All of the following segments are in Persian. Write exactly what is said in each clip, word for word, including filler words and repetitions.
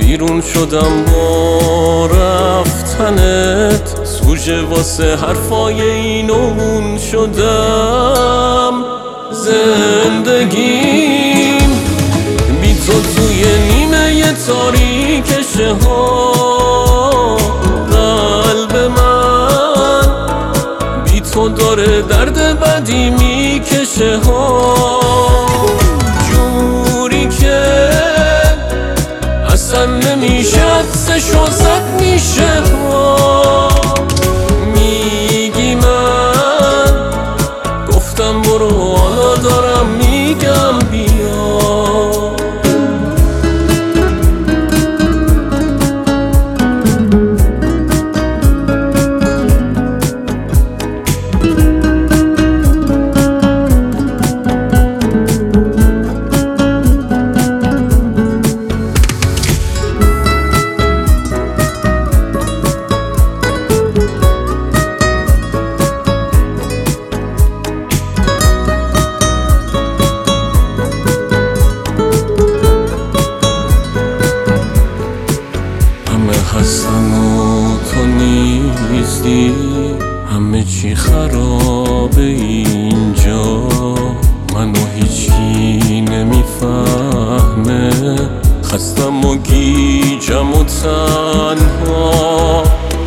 بیرون شدم با رفتنت، سوژه واسه حرفای این و اون شدم. زندگیم بی تو توی نیمه تاریک شهر، قلب من بی تو داره درد بدی میکشه ها، جوری که اصلا نمیشه عکسشو زد میشه ها. میگی من گفتم برو، حالا دارم میگم بیا. هستم و تو نیستی، همه چی خرابه اینجا، منو هیچکی نمیفهمه، خستم و گیجم و تنها.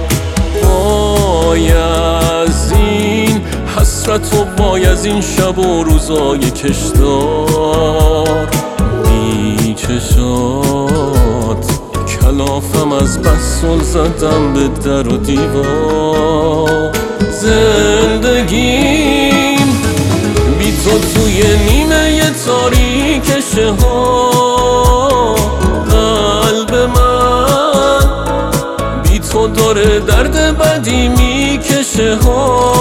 وای از این حسرت و وای از این شب و روزای کشدار، بی چشات کلافم از بس سل زدم به در و دیوار. زندگیم بی تو توی نیمه تاریک شهر، قلب من بی تو داره درد بدی میکشه ها.